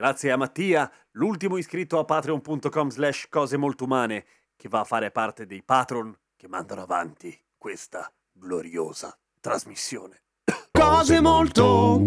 Grazie a Mattia, l'ultimo iscritto a patreon.com/cose molto umane, che va a fare parte dei patron che mandano avanti questa gloriosa trasmissione. Cose molto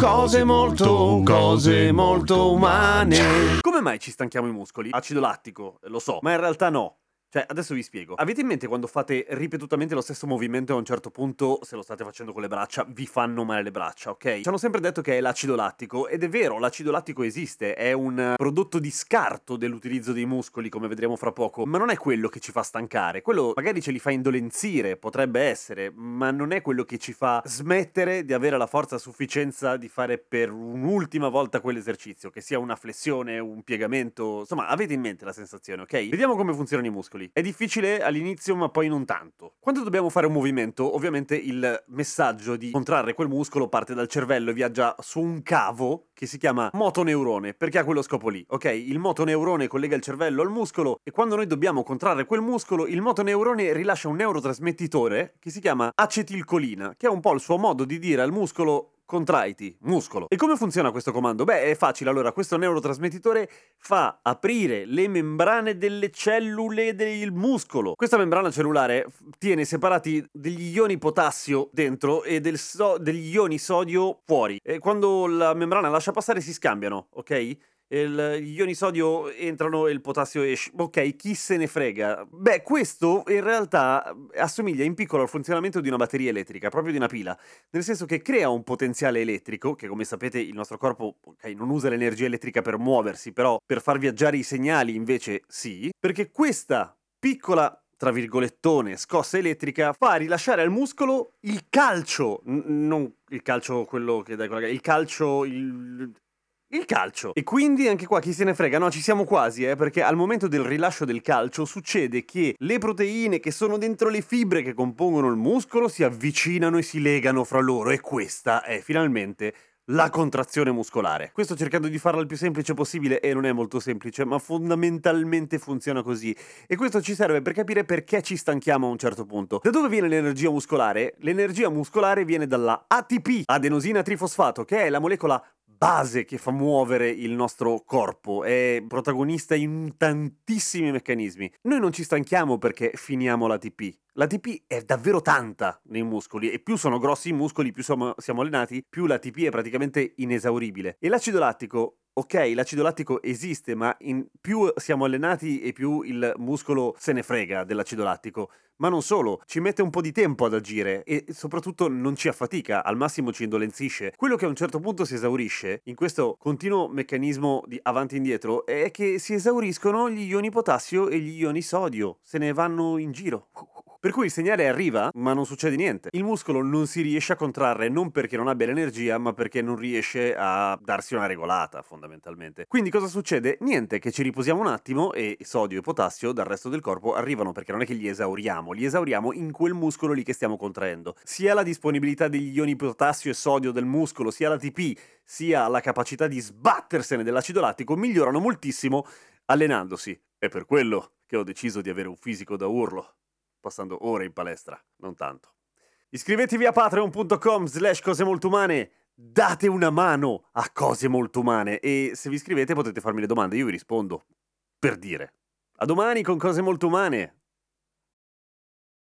umane. Come mai ci stanchiamo i muscoli? Acido lattico, lo so, ma in realtà no. Cioè, adesso vi spiego. Avete in mente quando fate ripetutamente lo stesso movimento e a un certo punto, se lo state facendo con le braccia, vi fanno male le braccia, ok? Ci hanno sempre detto che è l'acido lattico, ed è vero, l'acido lattico esiste, è un prodotto di scarto dell'utilizzo dei muscoli, come vedremo fra poco, ma non è quello che ci fa stancare. Quello magari ce li fa indolenzire, potrebbe essere, ma non è quello che ci fa smettere di avere la forza a sufficienza di fare per un'ultima volta quell'esercizio, che sia una flessione, un piegamento, insomma, avete in mente la sensazione, ok? Vediamo come funzionano i muscoli. È difficile all'inizio, ma poi non tanto. Quando dobbiamo fare un movimento, ovviamente il messaggio di contrarre quel muscolo parte dal cervello e viaggia su un cavo che si chiama motoneurone, perché ha quello scopo lì, ok? Il motoneurone collega il cervello al muscolo e quando noi dobbiamo contrarre quel muscolo, il motoneurone rilascia un neurotrasmettitore che si chiama acetilcolina, che è un po' il suo modo di dire al muscolo: contraiti, muscolo. E come funziona questo comando? Beh, è facile. Allora, questo neurotrasmettitore fa aprire le membrane delle cellule del muscolo. Questa membrana cellulare tiene separati degli ioni potassio dentro e degli ioni sodio fuori. E quando la membrana lascia passare si scambiano, ok? Gli ioni sodio entrano e il potassio esce. Ok, chi se ne frega? Beh, questo in realtà assomiglia in piccolo al funzionamento di una batteria elettrica, proprio di una pila, nel senso che crea un potenziale elettrico, che come sapete il nostro corpo, ok, non usa l'energia elettrica per muoversi, però per far viaggiare i segnali invece sì, perché questa piccola, tra virgolettone, scossa elettrica fa rilasciare al muscolo il calcio, non il calcio quello che dai con la il calcio, il calcio. E quindi anche qua chi se ne frega? No, ci siamo quasi, perché al momento del rilascio del calcio succede che le proteine che sono dentro le fibre che compongono il muscolo si avvicinano e si legano fra loro, e questa è finalmente la contrazione muscolare. Questo cercando di farla il più semplice possibile, e non è molto semplice, ma fondamentalmente funziona così. E questo ci serve per capire perché ci stanchiamo a un certo punto. Da dove viene l'energia muscolare? L'energia muscolare viene dalla ATP, adenosina trifosfato, che è la molecola base che fa muovere il nostro corpo, è protagonista in tantissimi meccanismi. Noi non ci stanchiamo perché finiamo l'ATP. L'ATP è davvero tanta nei muscoli, e più sono grossi i muscoli, più siamo allenati, più l'ATP è praticamente inesauribile. E l'acido lattico, ok, l'acido lattico esiste, ma più siamo allenati e più il muscolo se ne frega dell'acido lattico. Ma non solo, ci mette un po' di tempo ad agire e soprattutto non ci affatica, al massimo ci indolenzisce. Quello che a un certo punto si esaurisce, in questo continuo meccanismo di avanti e indietro, è che si esauriscono gli ioni potassio e gli ioni sodio, se ne vanno in giro. Per cui il segnale arriva, ma non succede niente. Il muscolo non si riesce a contrarre non perché non abbia l'energia, ma perché non riesce a darsi una regolata, fondamentalmente. Quindi cosa succede? Niente, che ci riposiamo un attimo e sodio e potassio dal resto del corpo arrivano, perché non è che li esauriamo in quel muscolo lì che stiamo contraendo. Sia la disponibilità degli ioni potassio e sodio del muscolo, sia l'ATP, sia la capacità di sbattersene dell'acido lattico migliorano moltissimo allenandosi. È per quello che ho deciso di avere un fisico da urlo, passando ore in palestra, non tanto. Iscrivetevi a patreon.com/cose molto umane, date una mano a Cose Molto Umane, e se vi iscrivete potete farmi le domande, io vi rispondo. Per dire. A domani con Cose Molto Umane!